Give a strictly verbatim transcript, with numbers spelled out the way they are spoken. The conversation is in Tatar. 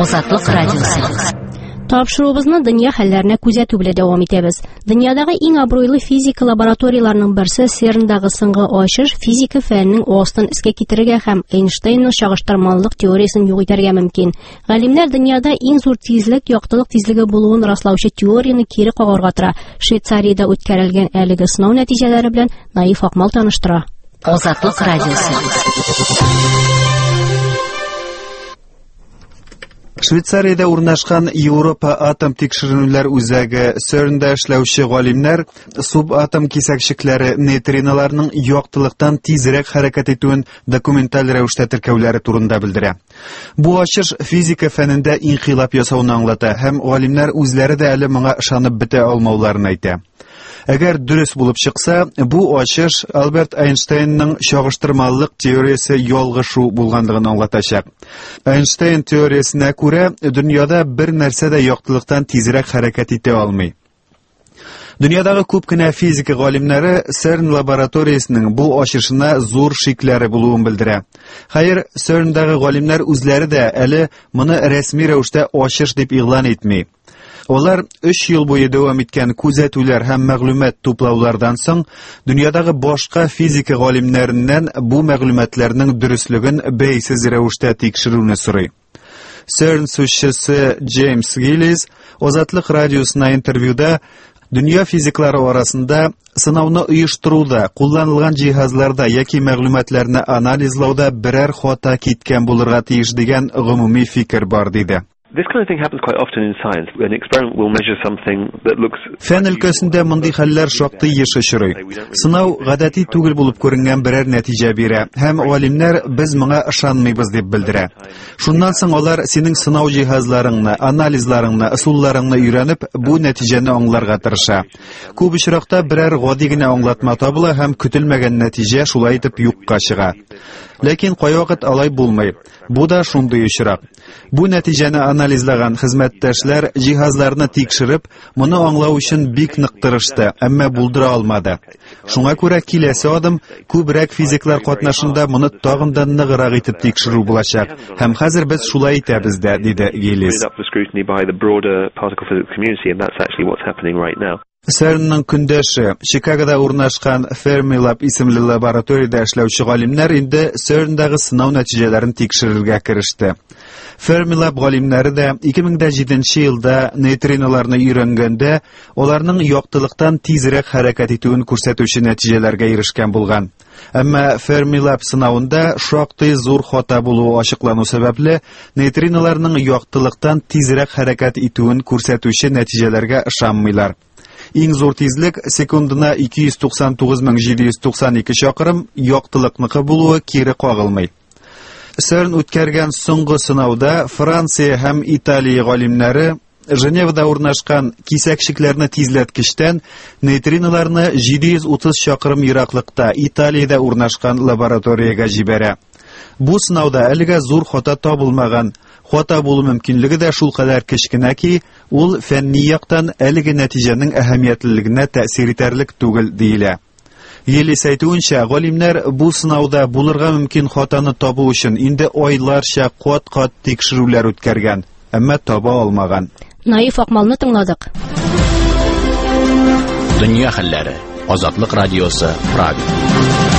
Азатлык радиосы. Тапшыруыбызны дөнья хәлләренә күзәтү белән дәвам итәбез. Дөньядагы иң абруйлы физика лабораторияләренең берсе СЕРНдагы соңгы ачыш физика фәненең астын искә китерергә һәм Эйнштейнның чагыштырмалылык теориясен юк итәргә мөмкин. Галимнәр дөньяда иң зур тизлек, яктылык тизлеге булуын раслаучы теорияны кире кагарга тора. Швейцариядә үткәрелгән әлеге сынау нәтиҗәләре белән Наиф Акмал таныштыра. Азатлык радиосы. Швейцариядә урнашкан Европа атом тикшеренүләр үзәге СЕРНдә эшләүче галимнәр субатом кисәкчекләре нейтриналарның яктылыктан тизрәк хәрәкәт итүен документаль рәвештә теркәүләре турында белдерә. Бу ачыш физика фәнендә инкыйлаб ясауны аңлата һәм галимнәр үзләре дә әле моңа ышанып бетә алмауларын әйтә. Әгәр дөрес булып чыкса, бу ачыш Альберт Эйнштейнның чагыштырмалылык теориясе ялгышу булганлыгын аңлатачак. Эйнштейн теориясенә күрә, дөньяда бер нәрсә дә яктылыктан тизрәк хәрәкәт итә алмый. Дөньядагы күп кенә физика галимнәре СЕРН лабораториясенең бу ачышына зур шикләре булуын белдерә. Хәер, СЕРНдагы галимнәр үзләре дә әле моны рәсми рәвештә ачыш дип игълан итми. Олар өч ел буе дәвам иткән күзәтүләр һәм мәгълүмат туплаулардан соң дөньядагы башка физика галимнәреннән бу мәгълүматларның дөрестлеген бәйсез рәвештә тикшерүне сорый. СЕРН сүзчесе Джеймс Гиллис Азатлык радиосына интервьюда дөнья физиклары арасында сынауны оештыруда, кулланылган җиһазларда яки мәгълүматларны анализлауда берәр хата киткән булырга тиеш дигән гомуми фикер бар диде. This kind of thing happens quite often in science. An experiment will measure something that looks... Фән өлкәсендә мондый хәлләр шактый еш очрый. Сынау гадәти түгел булып күренгән берәр нәтиҗә бирә, һәм галимнәр без моңа ышанмыйбыз дип белдерә. Шуннан соң алар синең сынау җиһазларыңны, анализларыңны, ысулларыңны өйрәнеп, бу нәтиҗәне аңларга тырыша. Күп очракта берәр гади генә аңлатма табыла һәм көтелмәгән нәтиҗә шулай итеп юкка чыга. Ләкин кайвакыт алай булмый. Бу да шундый очрак. Бу нәтиҗәне анализлаган хезмәттәшләр җиһазларны тикшереп, моны аңлау өчен бик нык тырышты, әмма булдыра алмады. Шуңа күрә киләсе адым күбрәк физиклар катнашында моны тагын да ныграк итеп тикшерү булачак. Һәм хәзер без шулай итәбез дә, диде Гиллис. СЕРНның көндәше, Чикагода урнашкан Fermilab исемле лабораториядә эшләүче галимнәр инде СЕРНдагы сынау нәтиҗәләрен тикшерергә кереште. Fermilab галимнәре дә ике мең җиденче елда нейтриналарны өйрәнгәндә, аларның яктылыктан тизрәк хәрәкәт итүен күрсәтүче нәтиҗәләргә ирешкән булган. Әмма Fermilab сынавында шактый зур хата булуы ачыклану сәбәпле, нейтриналарның яктылыктан тизрәк хәрәкәт итүен күрсәтүче нәтиҗәләргә ышанмыйлар. Иң зур тизлек секундына ике йөз туксан тугыз мең җиде йөз туксан ике чакрым, яктылыкныкы булуы кире кагылмый. СЕРН үткәргән соңгы сынауда Франция һәм Италия галимнәре Женевада урнашкан кисәкчекләрне тизләткечтән нейтриналарны җиде йөз утыз чакрым ераклыкта Италиядә урнашкан лабораториягә җибәрә. Бу сынауда әлегә зур хата табылмаган. Хата булу мөмкинлеге дә шулкадәр кечкенә ки, ул фәнни яктан әлеге нәтиҗәнең әһәмиятлелегенә тәэсир итәрлек түгел диелә. Гиллис әйтүенчә, галимнәр бу сынауда булырга мөмкин хатаны табу өчен инде айларча кат-кат тикшерүләр үткәргән, әмма таба алмаган. Наиф Акмалны тыңладык. Дөнья хәлләре. Азатлык радиосы. Правил.